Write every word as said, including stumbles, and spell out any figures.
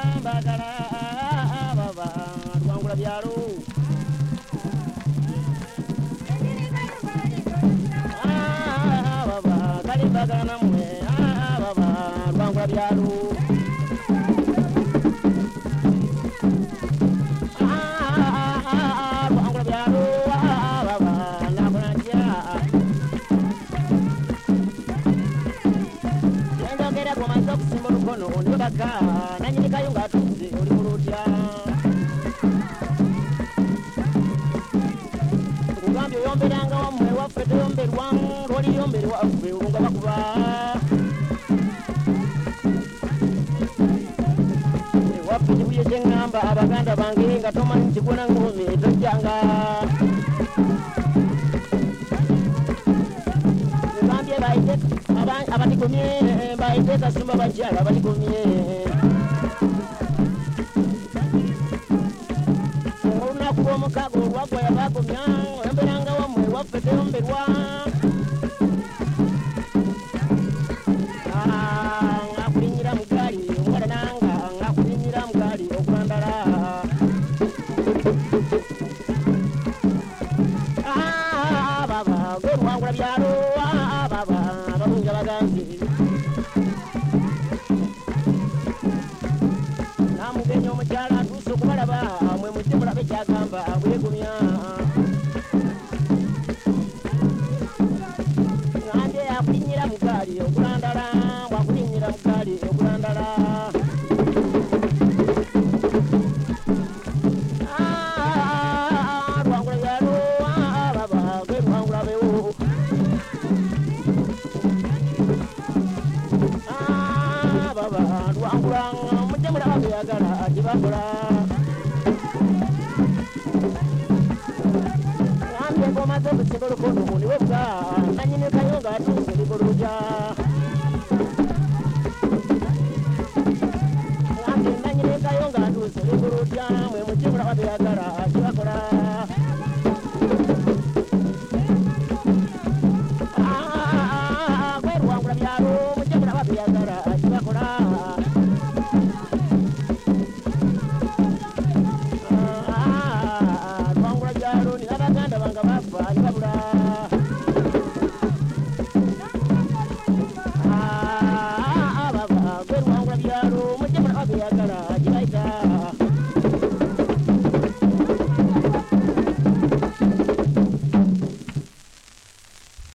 bagala baba rwangula byalo baba kali bagala namwe baba rwangula byalo rwangula byalo baba nakunajja endogera kumaze okusimba olukono ndibaka nanyini kayunga atuze oli mulutya kugambye oyomberanga wamwe waffe toyomberwa lwoliyombere waffe olunga bakuba waffe kibuye kyeŋŋamba abaganda bange nga tomanyi kigona ngome tojjanga ngambye bayite abatigomye bayite kasumba bakyala abatigomye olunaku lw'omukaaga olwagwa yabagomya oyomberanga wamwe waffe toyomberwa ngakulinyira mugali omwana nanga ngakulinyira mugali okulandala baba golwangula byalo baba balunja bagambi namugenya omukyala atuuse okubalaba mwe mujje mulabe kyagamba bwegumya ngambye yakulinyira mugali okulandala bwakulinyira mugali okulandala rwangula byalo baba gerwangula bewo baba rwangula mujje mulaba byagala gibakola ngambye ngomaze okusimba olukono niwe bwa nanyini kayonga atuuse likuluja